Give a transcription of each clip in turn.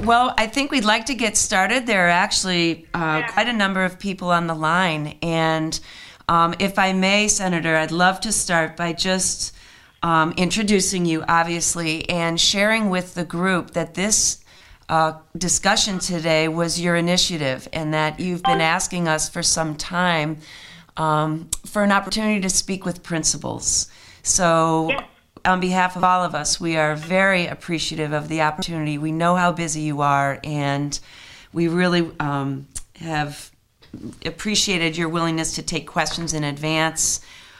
Well, I think we'd like to get started. There are actually quite a number of people on the line. And if I may, Senator, I'd love to start by just introducing you, obviously, and sharing with the group that this discussion today was your initiative and that you've been asking us for some time for an opportunity to speak with principals. So on behalf of all of us, we are very appreciative of the opportunity. We know how busy you are, and we really have appreciated your willingness to take questions in advance.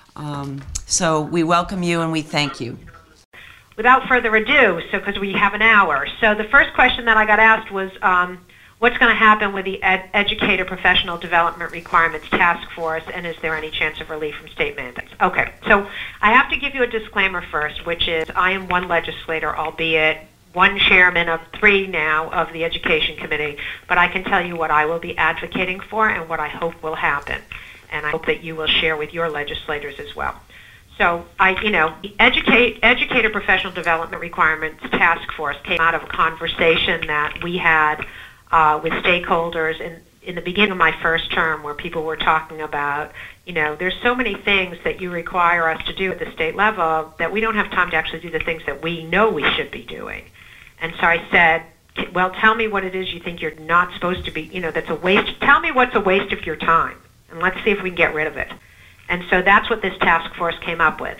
So we welcome you and we thank you. Without further ado, because we have an hour. So the first question that I got asked was, what's going to happen with the Educator Professional Development Requirements Task Force, and is there any chance of relief from state mandates? Okay, so I have to give you a disclaimer first, which is I am one legislator, albeit one chairman of 3 now of the Education Committee, but I can tell you what I will be advocating for and what I hope will happen, and I hope that you will share with your legislators as well. So, the Educator Professional Development Requirements Task Force came out of a conversation that we had with stakeholders in the beginning of my first term, where people were talking about, there's so many things that you require us to do at the state level that we don't have time to actually do the things that we know we should be doing. And so I said, well, tell me what it is you think you're not supposed to be, that's a waste. Tell me what's a waste of your time, and let's see if we can get rid of it. And so that's what this task force came up with.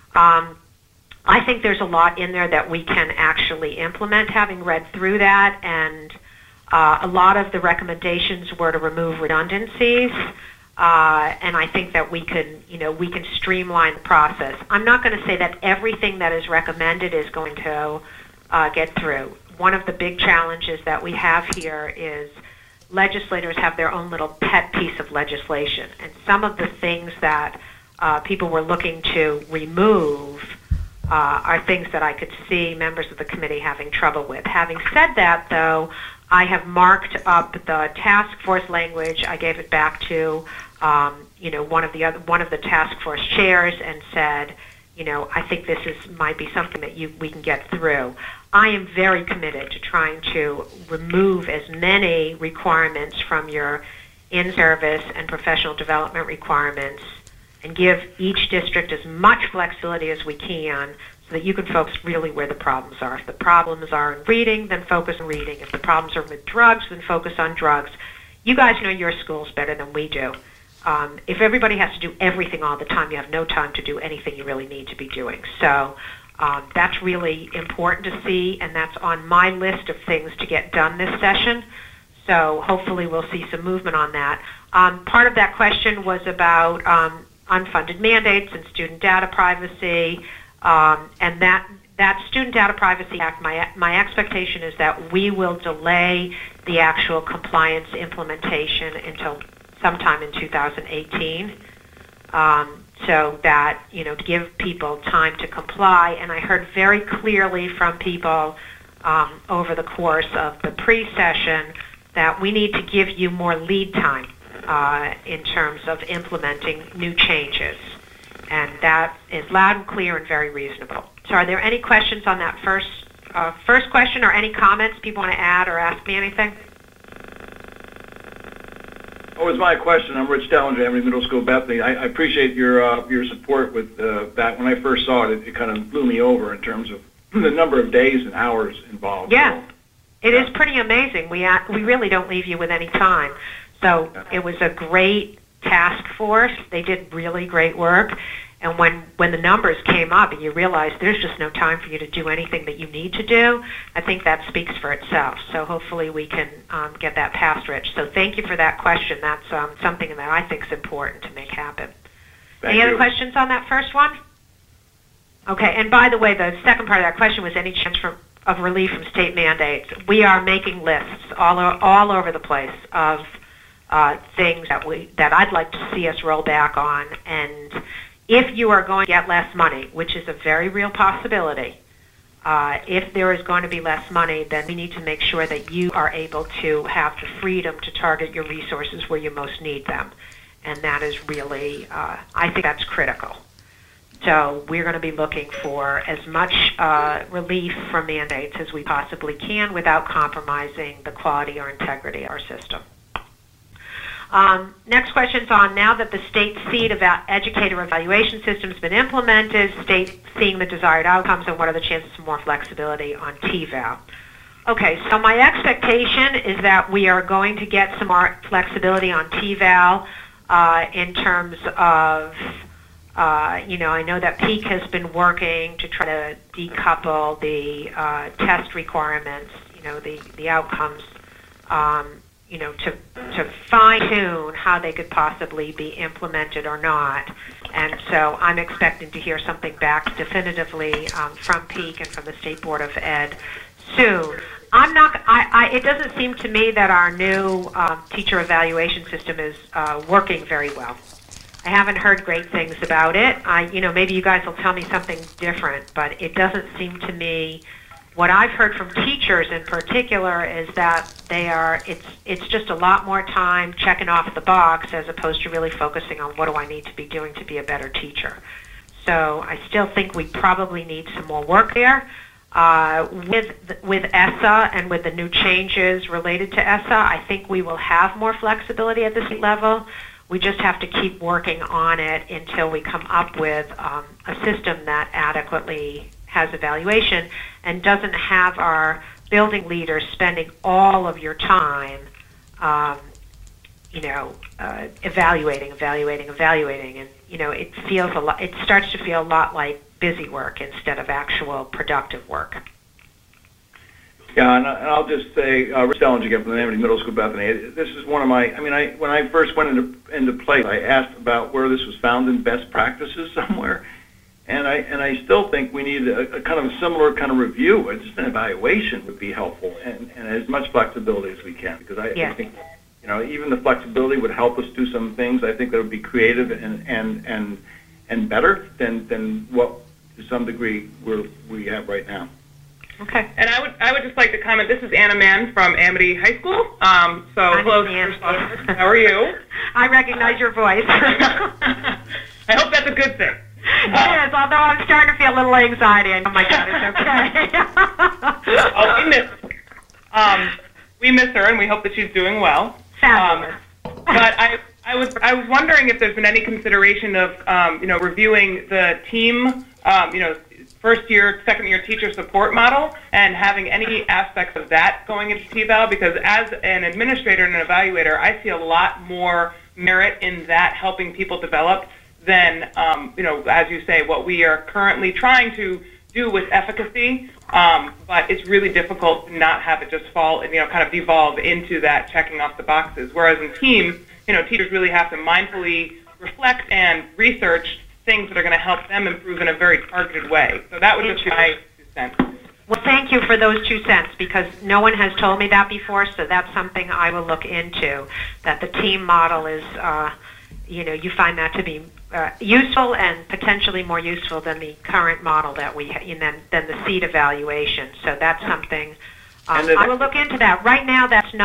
I think there's a lot in there that we can actually implement, having read through that, and a lot of the recommendations were to remove redundancies, and I think that we can streamline the process. I'm not going to say that everything that is recommended is going to get through. One of the big challenges that we have here is legislators have their own little pet piece of legislation, and some of the things that people were looking to remove are things that I could see members of the committee having trouble with. Having said that, though, I have marked up the task force language. I gave it back to one of the task force chairs and said, I think this might be something that we can get through. I am very committed to trying to remove as many requirements from your in-service and professional development requirements and give each district as much flexibility as we can so that you can focus really where the problems are. If the problems are in reading, then focus on reading. If the problems are with drugs, then focus on drugs. You guys know your schools better than we do. If everybody has to do everything all the time, you have no time to do anything you really need to be doing. So that's really important to see, and that's on my list of things to get done this session. So hopefully we'll see some movement on that. Part of that question was about unfunded mandates and student data privacy, and that Student Data Privacy Act, my expectation is that we will delay the actual compliance implementation until sometime in 2018, so that, to give people time to comply. And I heard very clearly from people over the course of the pre-session that we need to give you more lead time in terms of implementing new changes. And that is loud and clear and very reasonable. So are there any questions on that first question, or any comments people want to add or ask me anything? What was my question? I'm Rich Dellinger, Emory Middle School, Bethany. I appreciate your support with that. When I first saw it, it kind of blew me over in terms of the number of days and hours involved. Yeah, so, it is pretty amazing. We really don't leave you with any time. So it was a great task force. They did really great work. And when the numbers came up and you realize there's just no time for you to do anything that you need to do, I think that speaks for itself. So hopefully we can get that passed, Rich. So thank you for that question. That's something that I think is important to make happen. Any other questions on that first one? Okay, and by the way, the second part of that question was any chance of relief from state mandates. We are making lists all over the place of things that I'd like to see us roll back on. And if you are going to get less money, which is a very real possibility, if there is going to be less money, then we need to make sure that you are able to have the freedom to target your resources where you most need them. And that is really, I think that's critical. So we're going to be looking for as much relief from mandates as we possibly can without compromising the quality or integrity of our system. Next question's on, now that the state seed educator evaluation system has been implemented, state seeing the desired outcomes, and what are the chances of more flexibility on TVAL? Okay, so my expectation is that we are going to get some more flexibility on TVAL in terms of, I know that Peak has been working to try to decouple the test requirements, the outcomes, to fine-tune how they could possibly be implemented or not. And so I'm expecting to hear something back definitively from Peak and from the State Board of Ed soon. It doesn't seem to me that our new teacher evaluation system is working very well. I haven't heard great things about it. Maybe you guys will tell me something different, but it doesn't seem to me. What I've heard from teachers in particular is that it's just a lot more time checking off the box as opposed to really focusing on what do I need to be doing to be a better teacher. So I still think we probably need some more work there. With ESSA and with the new changes related to ESSA, I think we will have more flexibility at this level. We just have to keep working on it until we come up with a system that adequately has evaluation and doesn't have our building leaders spending all of your time, evaluating, and it feels a lot. It starts to feel a lot like busy work instead of actual productive work. Yeah, and I'll just say, Rich Dellinger again from the Amity Middle School, Bethany. This is one of my. When I first went into place, I asked about where this was found in best practices somewhere. And I still think we need a kind of a similar kind of review. Just an evaluation would be helpful, and as much flexibility as we can, because I think even the flexibility would help us do some things. I think that would be creative and better than what to some degree we have right now. Okay. And I would just like to comment. This is Anna Mann from Amity High School. Hello, how are you? I recognize your voice. I hope that's a good thing. It is, although I'm starting to feel a little anxiety. Oh my God, it's okay. We miss her, and we hope that she's doing well. Fabulous. But I was wondering if there's been any consideration of reviewing the team, first year, second year teacher support model, and having any aspects of that going into TVAL, because as an administrator and an evaluator, I see a lot more merit in that helping people develop than, as you say, what we are currently trying to do with efficacy, but it's really difficult to not have it just fall, kind of devolve into that checking off the boxes. Whereas in team, teachers really have to mindfully reflect and research things that are going to help them improve in a very targeted way. So that would just be my 2 cents. Well, thank you for those 2 cents, because no one has told me that before, so that's something I will look into, that the team model is, you find that to be useful and potentially more useful than the current model that we than the seed evaluation. So that's something I will look into that. Right now, that's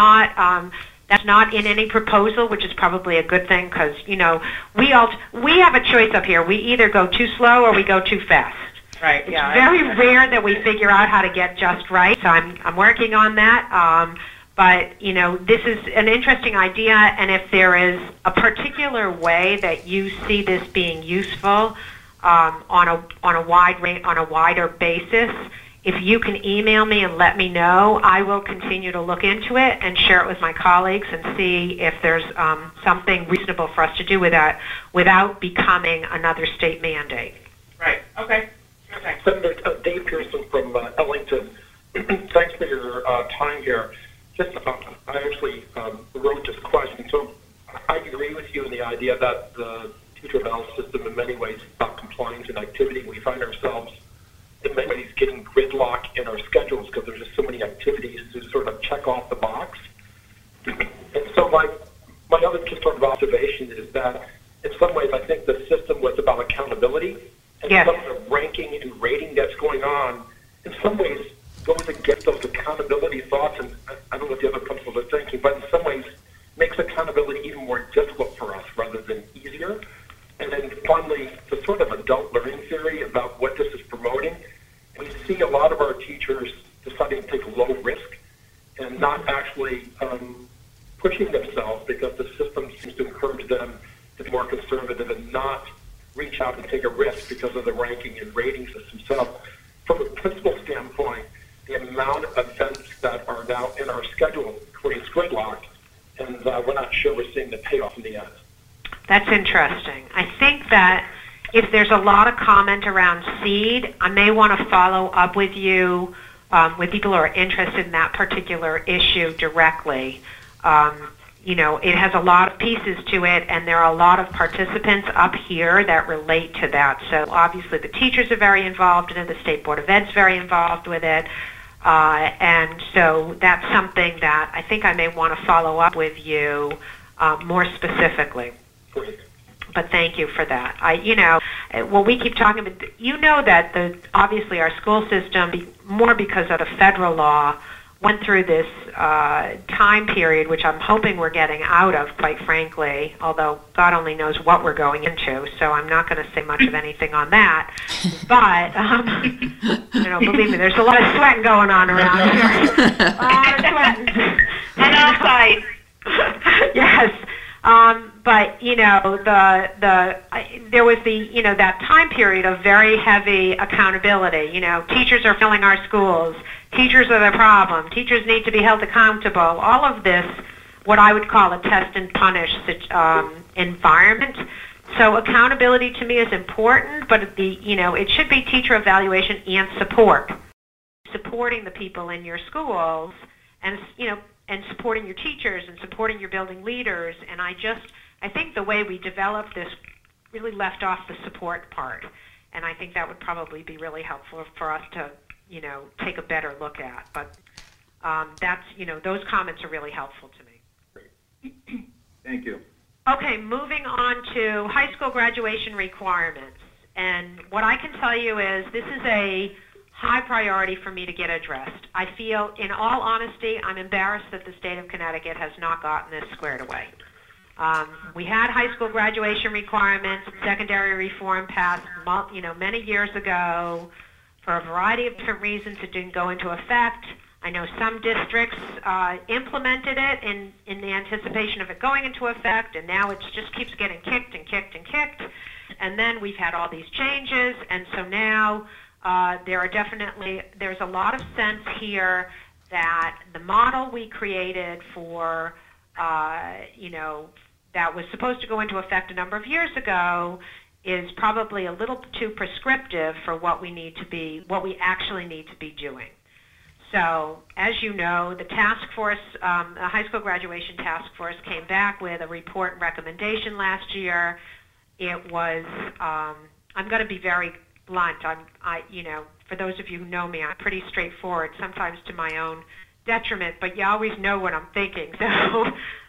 not in any proposal, which is probably a good thing, because we have a choice up here. We either go too slow or we go too fast. Right. It's very rare that we figure out how to get just right. So I'm working on that. But, this is an interesting idea, and if there is a particular way that you see this being useful on a wider basis, if you can email me and let me know, I will continue to look into it and share it with my colleagues and see if there's something reasonable for us to do with that without becoming another state mandate. Right. Okay. Senator Dave Pearson from Ellington. Thanks for your time here. I actually wrote this question. So I agree with you in the idea that the teacher eval system in many ways is about compliance and activity. We find ourselves in many ways getting gridlock in our schedules because there's just so many activities to sort of check off the box. And so my other just sort of observation is that in some ways I think the system was about accountability, and some of the ranking and rating that's going on in some ways goes against those accountability thoughts, and I don't know what the other principles are thinking, but in some ways makes accountability even more difficult for us rather than easier. And then finally, the sort of adult learning theory actually pushing themselves because the system seems to encourage them to be more conservative and not reach out and take a risk because of the ranking and rating system. So from a principal standpoint, the amount of events that are now in our schedule creates gridlock, and we're not sure we're seeing the payoff in the end. That's interesting. I think that if there's a lot of comment around seed, I may want to follow up with you, with people who are interested in that particular issue directly. You know, it has a lot of pieces to it, and there are a lot of participants up here that relate to that. So obviously the teachers are very involved in it, the State Board of Ed's very involved with it, and so that's something that I think I may want to follow up with you more specifically. Great. But thank you for that. You know, when we keep talking about, you know that obviously our school system, more because of the federal law, went through this time period, which I'm hoping we're getting out of, quite frankly, although God only knows what we're going into, so I'm not going to say much of anything on that. But, you know, believe me, there's a lot of sweating going on around here. A lot of sweating. And outside. Yes. But, you know, there was you know, that time period of very heavy accountability. You know, teachers are filling our schools. Teachers are the problem. Teachers need to be held accountable. All of this, what I would call a test and punish environment. So accountability to me is important, but you know, it should be teacher evaluation and support. Supporting the people in your schools, and you know, and supporting your teachers and supporting your building leaders. And I think the way we developed this really left off the support part. And I think that would probably be really helpful for us to, you know, take a better look at. But that's, you know, those comments are really helpful to me. Thank you. Okay, moving on to high school graduation requirements. And what I can tell you is this is a high priority for me to get addressed. I feel, in all honesty, I'm embarrassed that the state of Connecticut has not gotten this squared away. We had high school graduation requirements, secondary reform passed, you know, many years ago. For a variety of different reasons, it didn't go into effect. I know some districts implemented it in the anticipation of it going into effect, and now it just keeps getting kicked and kicked and kicked. And then we've had all these changes, and so now there's a lot of sense here that the model we created for, you know, that was supposed to go into effect a number of years ago is probably a little too prescriptive for what we actually need to be doing. So, as you know, the task force, the high school graduation task force, came back with a report and recommendation last year. It was, I'm going to be very blunt. You know, for those of you who know me, I'm pretty straightforward, sometimes to my own detriment, but you always know what I'm thinking. So,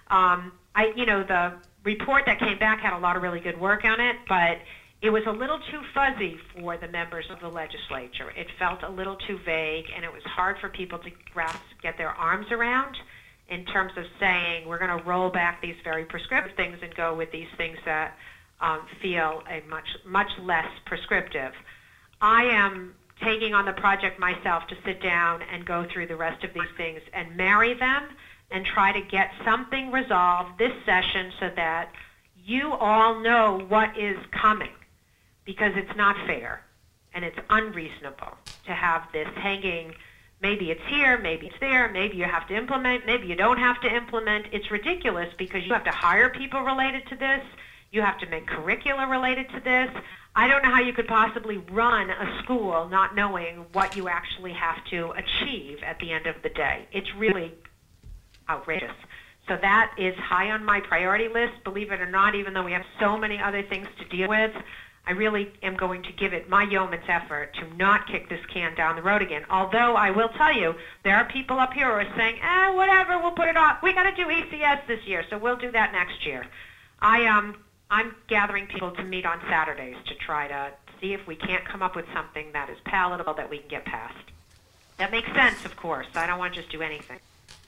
you know, the report that came back had a lot of really good work on it, but it was a little too fuzzy for the members of the legislature. It felt a little too vague, and it was hard for people to get their arms around in terms of saying we're going to roll back these very prescriptive things and go with these things that feel a much less prescriptive. I am taking on the project myself to sit down and go through the rest of these things and marry them and try to get something resolved this session so that you all know what is coming, because it's not fair and it's unreasonable to have this hanging. Maybe it's here, maybe it's there, maybe you have to implement, maybe you don't have to implement. It's ridiculous because you have to hire people related to this. You have to make curricula related to this. I don't know how you could possibly run a school not knowing what you actually have to achieve at the end of the day. It's really outrageous. So that is high on my priority list, believe it or not, even though we have so many other things to deal with. I really am going to give it my yeoman's effort to not kick this can down the road again. Although I will tell you, there are people up here who are saying, whatever, we'll put it off. We got to do ECS this year, so we'll do that next year. I'm gathering people to meet on Saturdays to try to see if we can't come up with something that is palatable that we can get past. That makes sense, of course. I don't want to just do anything.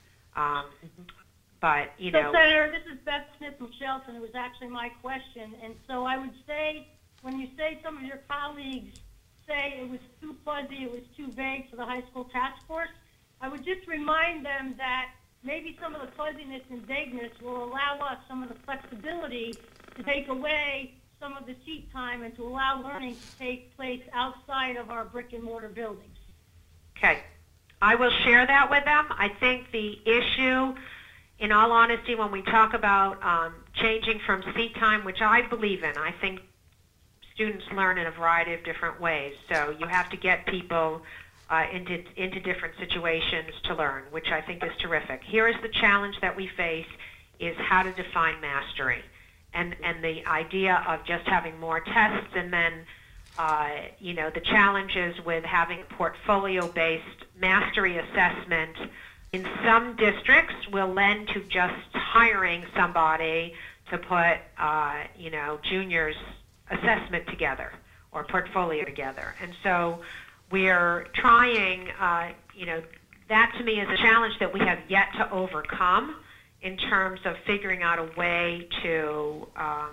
But, you know. So, Senator, this is Beth Smith from Shelton. It was actually my question. And so I would say, when you say some of your colleagues say it was too fuzzy, it was too vague for the high school task force, I would just remind them that maybe some of the fuzziness and vagueness will allow us some of the flexibility to take away some of the seat time and to allow learning to take place outside of our brick and mortar buildings. Okay. I will share that with them. I think the issue, in all honesty, when we talk about changing from seat time, which I believe in, I think students learn in a variety of different ways. So you have to get people into different situations to learn, which I think is terrific. Here is the challenge that we face, is how to define mastery. And the idea of just having more tests, and then the challenges with having portfolio-based mastery assessment in some districts will lend to just hiring somebody to put juniors assessment together or portfolio together. And so we're trying, that to me is a challenge that we have yet to overcome in terms of figuring out a way to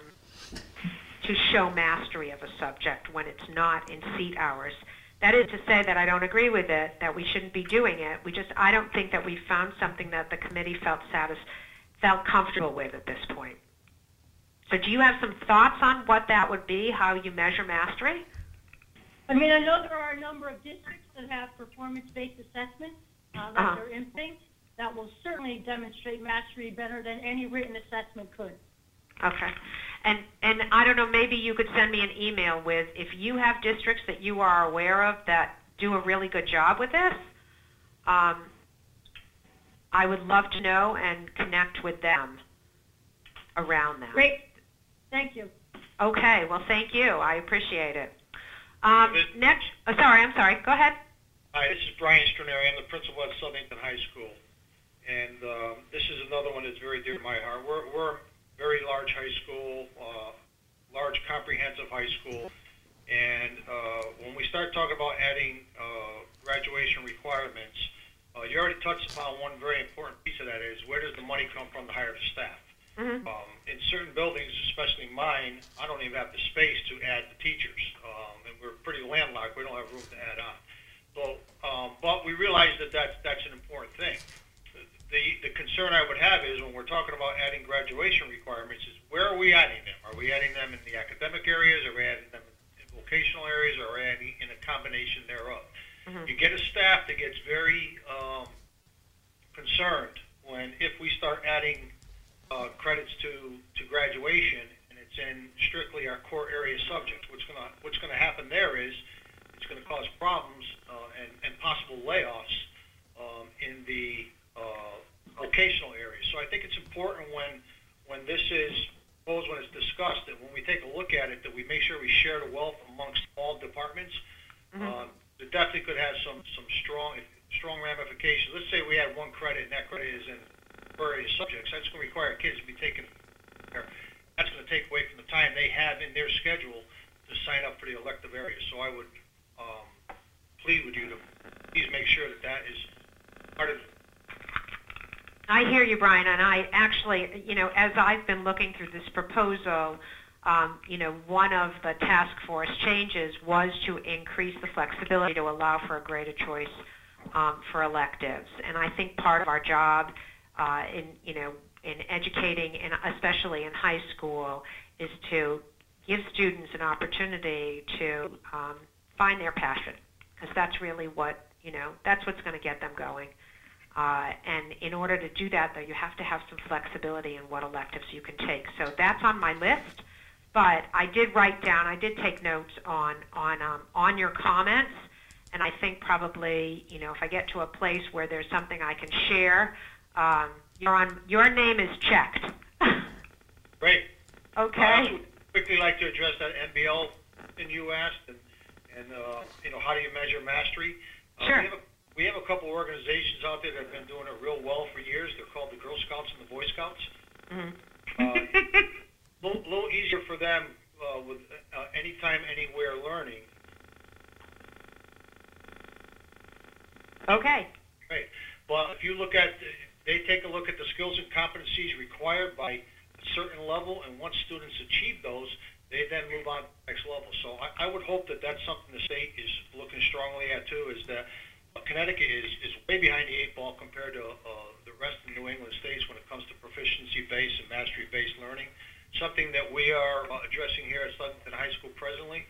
show mastery of a subject when it's not in seat hours. That is to say that I don't agree with it, that we shouldn't be doing it. I don't think that we found something that the committee felt comfortable with at this point. So do you have some thoughts on what that would be, how you measure mastery? I mean, I know there are a number of districts that have performance-based assessments that are implementing that will certainly demonstrate mastery better than any written assessment could. Okay. And I don't know, maybe you could send me an email with, if you have districts that you are aware of that do a really good job with this, I would love to know and connect with them around that. Great. Thank you. Okay. Well, thank you. I appreciate it. Next, I'm sorry. Go ahead. Hi, this is Brian Stroneri. I'm the principal at Southington High School. And this is another one that's very dear to my heart. We're a very large high school, large comprehensive high school. And when we start talking about adding graduation requirements, you already touched upon one very important piece of that is, where does the money come from to hire the staff? Mm-hmm. In certain buildings, especially mine, I don't even have the space to add the teachers. And we're pretty landlocked. We don't have room to add on. So, but we realize that that's an important thing. The concern I would have is, when we're talking about adding graduation requirements, is where are we adding them? Are we adding them in the academic areas? Are we adding them in vocational areas? Or are we adding in a combination thereof? Mm-hmm. You get a staff that gets very concerned if we start adding credits to graduation, and it's in strictly our core area subjects. What's gonna happen there is, it's gonna cause problems and possible layoffs in the vocational areas. So I think it's important when this is proposed, when it's discussed, that when we take a look at it, that we make sure we share the wealth amongst all departments. Mm-hmm. It definitely could have some strong ramifications. Let's say we had one credit, and that credit is in various subjects. That's going to require kids to be taken there. That's going to take away from the time they have in their schedule to sign up for the elective areas. So I would plead with you to please make sure that is part of it. I hear you, Brian, and I actually, as I've been looking through this proposal, one of the task force changes was to increase the flexibility to allow for a greater choice for electives. And I think part of our job in educating, and especially in high school, is to give students an opportunity to find their passion, because that's really what, that's what's going to get them going. And in order to do that, though, you have to have some flexibility in what electives you can take. So that's on my list. But I did take notes on your comments, and I think probably, if I get to a place where there's something I can share, your name is checked. Great. Okay. I would quickly like to address that NBL thing you asked, and how do you measure mastery? Sure. We have a couple organizations out there that have been doing it real well for years. They're called the Girl Scouts and the Boy Scouts. Mm-hmm. A little easier for them with anytime, anywhere learning. Okay. Right. Well, if you look at, they take a look at the skills and competencies required by a certain level, and once students achieve those, they then move on to the next level. So I would hope that that's something the state is looking strongly at too, is that Connecticut is way behind the eight ball compared to the rest of the New England states when it comes to proficiency-based and mastery-based learning. Something that we are addressing here at Southington High School presently.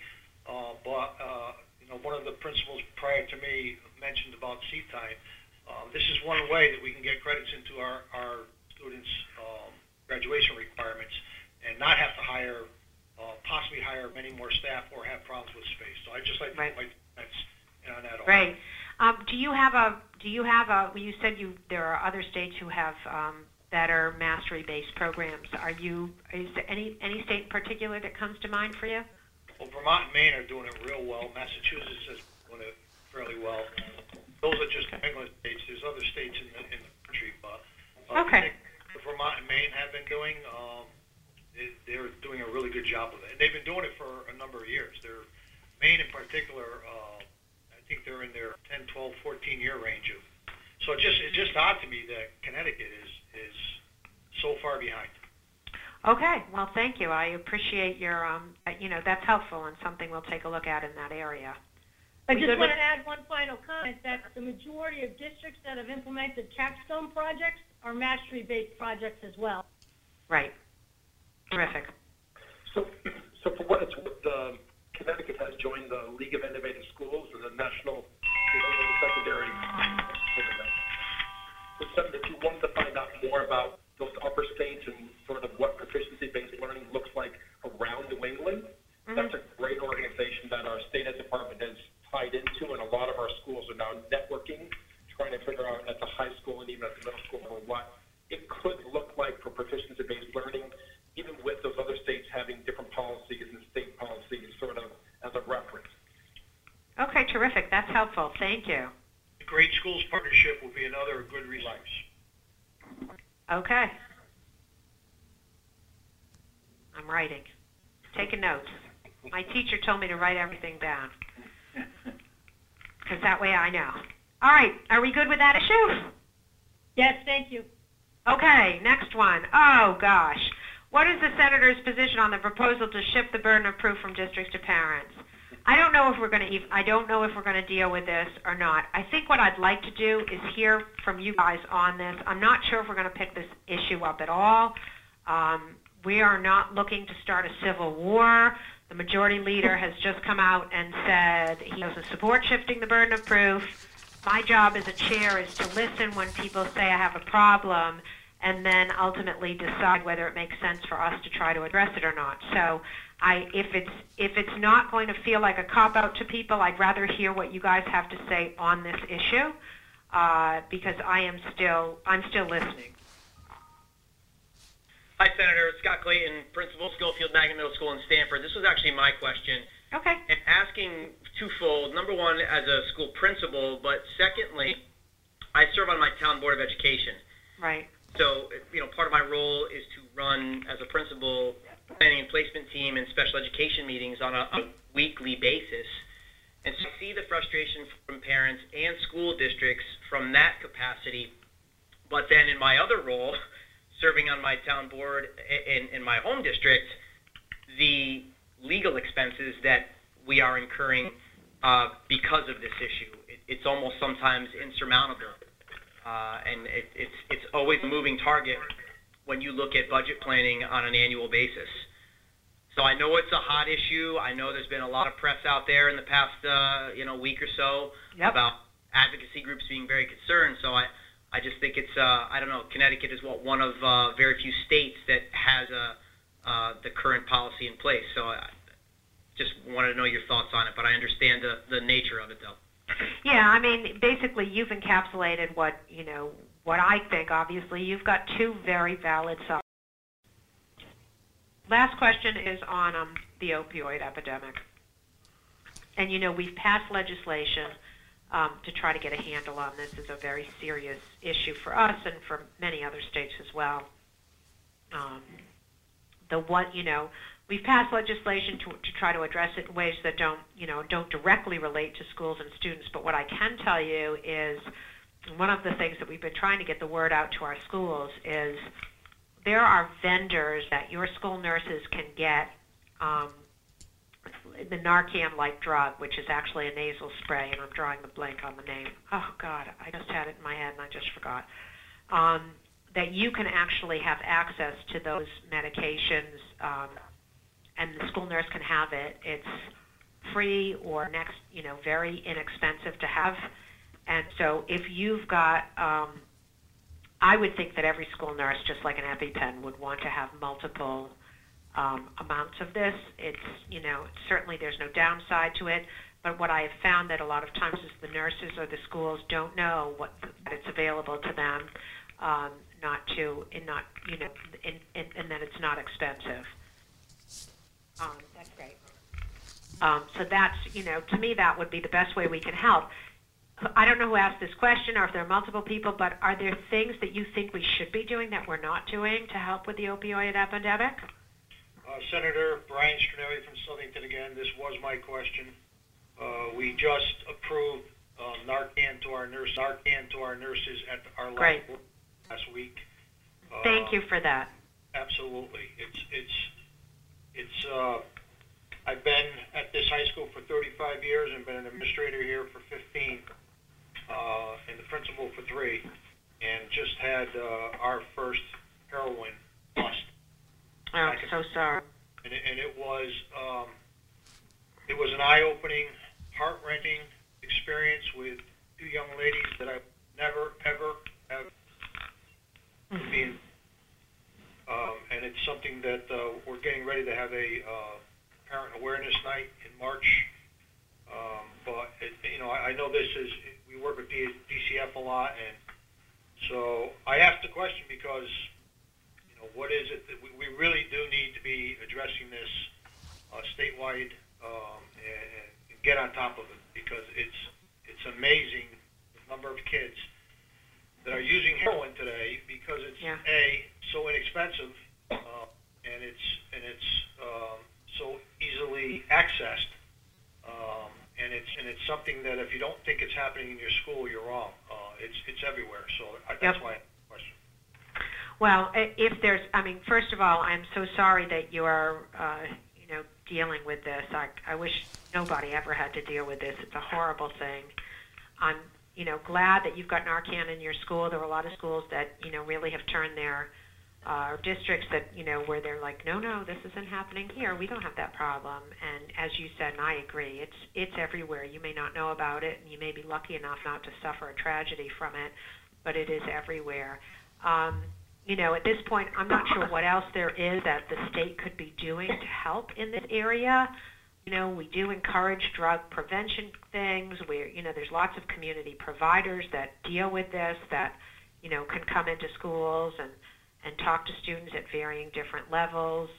One of the principals prior to me mentioned about seat time. This is one way that we can get credits into our students' graduation requirements and not have to possibly hire many more staff or have problems with space. So I just like to make sense on that. Right. Do you have well, you said there are other states who have better mastery-based programs. Is there any state in particular that comes to mind for you? Well, Vermont and Maine are doing it real well. Massachusetts is doing it fairly well. Those are just New England states. There's other states in the country, but okay. Vermont and Maine have been doing. They're doing a really good job with it, and they've been doing it for a number of years. Maine in particular, I think they're in their 10, 12, 14-year range of. So it's just odd to me that Connecticut is so far behind. Okay, well, thank you. I appreciate your, that's helpful and something we'll take a look at in that area. I just want to add one final comment that the majority of districts that have implemented capstone projects are mastery-based projects as well. Right. Terrific. So for what it's worth, Connecticut has joined the League of Innovative Schools and the National Secondary Program. So if you wanted to find out more about those upper states and sort of what proficiency-based learning looks like around New England, that's a great organization that our state ed department has tied into, and a lot of our schools are now networking, trying to figure out at the high school and even at the middle school level what it could look like for proficiency-based learning, even with those other states having different policies and state policies sort of as a reference. Okay, terrific. That's helpful. Thank you. The Great Schools Partnership will be another good resource. Okay. I'm writing. Taking notes. My teacher told me to write everything down, because that way I know. All right. Are we good with that issue? Yes, thank you. Okay, next one. Oh, gosh. What is the Senator's position on the proposal to shift the burden of proof from districts to parents? I don't know if we're going to deal with this or not. I think what I'd like to do is hear from you guys on this. I'm not sure if we're going to pick this issue up at all. We are not looking to start a civil war. The majority leader has just come out and said he doesn't support shifting the burden of proof. My job as a chair is to listen when people say I have a problem and then ultimately decide whether it makes sense for us to try to address it or not. So if it's not going to feel like a cop-out to people, I'd rather hear what you guys have to say on this issue, because I'm still listening. Hi, Senator. Scott Clayton, Principal, Schofield Magnet Middle School in Stamford. This was actually my question. Okay. And asking twofold. Number one, as a school principal, but secondly, I serve on my town board of education. Right. So, part of my role is to run, as a principal, planning and placement team and special education meetings on a weekly basis. And so I see the frustration from parents and school districts from that capacity. But then in my other role, serving on my town board in my home district, the legal expenses that we are incurring because of this issue, it's almost sometimes insurmountable. And it's always a moving target when you look at budget planning on an annual basis. So I know it's a hot issue. I know there's been a lot of press out there in the past week or so about advocacy groups being very concerned. So I just think it's Connecticut is one of very few states that has the current policy in place. So I just wanted to know your thoughts on it, but I understand the nature of it, though. Yeah, I mean, basically, you've encapsulated what I think. Obviously, you've got two very valid sides. Last question is on the opioid epidemic. And, we've passed legislation to try to get a handle on this. It's a very serious issue for us and for many other states as well. We've passed legislation to try to address it in ways that don't directly relate to schools and students. But what I can tell you is one of the things that we've been trying to get the word out to our schools is there are vendors that your school nurses can get the Narcan-like drug, which is actually a nasal spray, and I'm drawing the blank on the name. Oh, God, I just had it in my head and I just forgot. that you can actually have access to those medications, and the school nurse can have it. It's free or very inexpensive to have. And so if you've got, I would think that every school nurse, just like an EpiPen, would want to have multiple amounts of this. It's, certainly there's no downside to it. But what I have found that a lot of times is the nurses or the schools don't know that it's available to them, and that it's not expensive. That's great. So that's, to me, that would be the best way we can help. I don't know who asked this question or if there are multiple people, but are there things that you think we should be doing that we're not doing to help with the opioid epidemic? Senator Brian Strinelli from Southington again. This was my question. We just approved Narcan to our nurses at our last week. Thank you for that. Absolutely. It's I've been at this high school for 35 years and been an administrator here for 15, and the principal for 3, and just had our first heroin bust. Oh, I'm so sorry. And it was an eye-opening, heart-rending experience with 2 young ladies that I never, ever have been. And it's something that we're getting ready to have a parent awareness night in March. But I know we work with DCF a lot, and so I asked the question because what is it that we really do need to be addressing this statewide and get on top of it, because it's amazing the number of kids that are using heroin today because it's so inexpensive and it's so easily accessed, and it's something that if you don't think it's happening in your school, you're wrong. It's everywhere. So that's why I asked the question. Well, first of all, I'm so sorry that you are, dealing with this. I wish nobody ever had to deal with this. It's a horrible thing. I'm, glad that you've got Narcan in your school. There are a lot of schools that, really have turned their districts that, where they're like, no, this isn't happening here. We don't have that problem. And as you said, and I agree, it's everywhere. You may not know about it, and you may be lucky enough not to suffer a tragedy from it, but it is everywhere. At this point, I'm not sure what else there is that the state could be doing to help in this area. We do encourage drug prevention things where, there's lots of community providers that deal with this that, can come into schools and talk to students at varying different levels.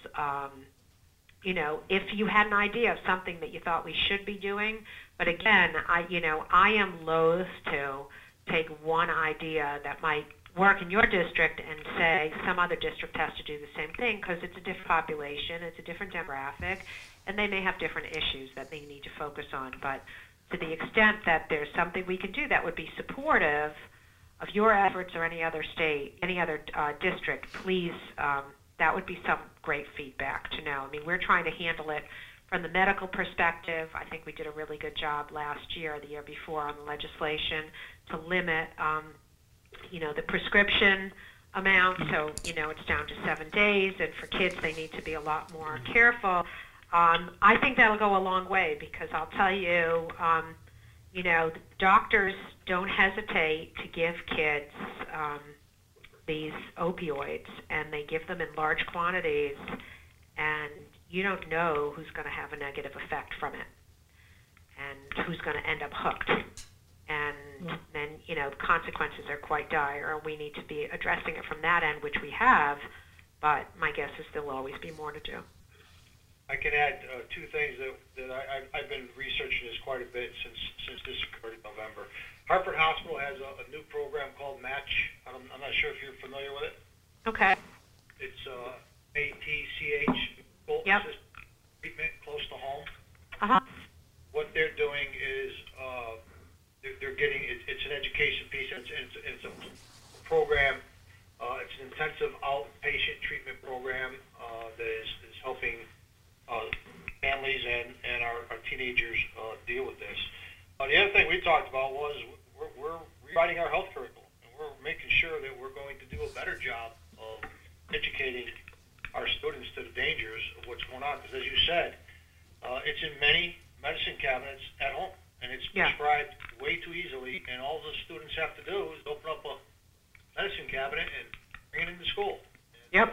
If you had an idea of something that you thought we should be doing, but again, I am loath to take one idea that might work in your district and say some other district has to do the same thing, because it's a different population, it's a different demographic, and they may have different issues that they need to focus on. But to the extent that there's something we can do that would be supportive of your efforts or any other state, any other district, please, that would be some great feedback to know. We're trying to handle it from the medical perspective. I think we did a really good job last year or the year before on the legislation to limit the prescription amount, so, it's down to 7 days, and for kids, they need to be a lot more careful. I think that'll go a long way, because I'll tell you, doctors don't hesitate to give kids these opioids, and they give them in large quantities, and you don't know who's going to have a negative effect from it, and who's going to end up hooked. And then, the consequences are quite dire, and we need to be addressing it from that end, which we have, but my guess is there will always be more to do. I can add 2 things that I've been researching this quite a bit since this occurred in November. Hartford Hospital has a new program called MATCH. I'm not sure if you're familiar with it. Okay. It's ATCH, Assisted Treatment Close to Home. Uh-huh. What they're doing is they're getting, it's an education piece, and it's a program, it's an intensive outpatient treatment program that is helping families and our teenagers deal with this. The other thing we talked about was we're rewriting our health curriculum, and we're making sure that we're going to do a better job of educating our students to the dangers of what's going on. Because as you said, it's in many medicine cabinets at home, and it's prescribed way too easily, and all the students have to do is open up a medicine cabinet and bring it into school. And,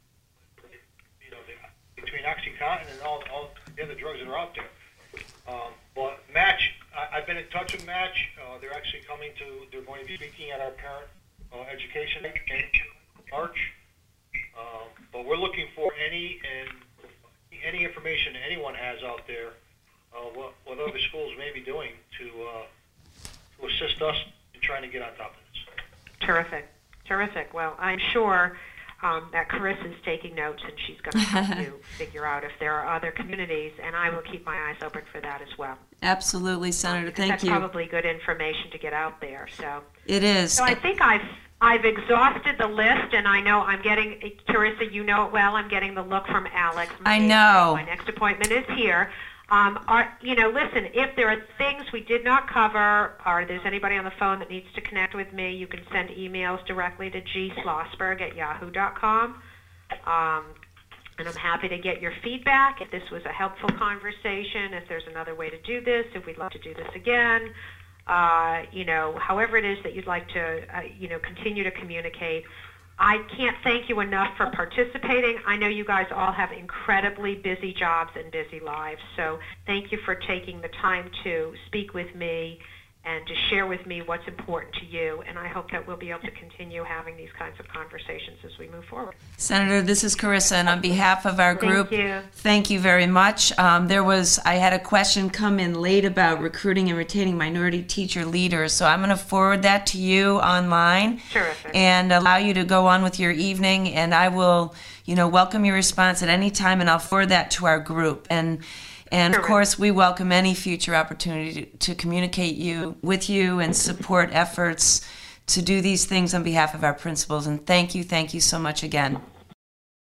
between OxyContin and all the other drugs that are out there. But Match, I've been in touch with Match. They're actually they're going to be speaking at our parent education in March. But we're looking for any information anyone has out there, what other schools may be doing to assist us in trying to get on top of this. Terrific. Well, I'm sure that Carissa's taking notes, and she's going to help you figure out if there are other communities, and I will keep my eyes open for that as well. Absolutely, Senator. Thank you. That's probably good information to get out there. So it is. So I think I've exhausted the list, and I know I'm getting, Carissa, you know it well, I'm getting the look from Alex. I know. My next appointment is here. Listen, if there are things we did not cover, or there's anybody on the phone that needs to connect with me, you can send emails directly to gschlossberg@yahoo.com. And I'm happy to get your feedback. If this was a helpful conversation, if there's another way to do this, if we'd love to do this again, however it is that you'd like to, continue to communicate. I can't thank you enough for participating. I know you guys all have incredibly busy jobs and busy lives, so thank you for taking the time to speak with me and to share with me what's important to you, and I hope that we'll be able to continue having these kinds of conversations as we move forward. Senator, this is Carissa, and on behalf of our group, thank you very much. I had a question come in late about recruiting and retaining minority teacher leaders, so I'm going to forward that to you online. Terrific. And allow you to go on with your evening, and I will, welcome your response at any time, and I'll forward that to our group. And of course, we welcome any future opportunity to communicate with you and support efforts to do these things on behalf of our principals. And thank you so much again.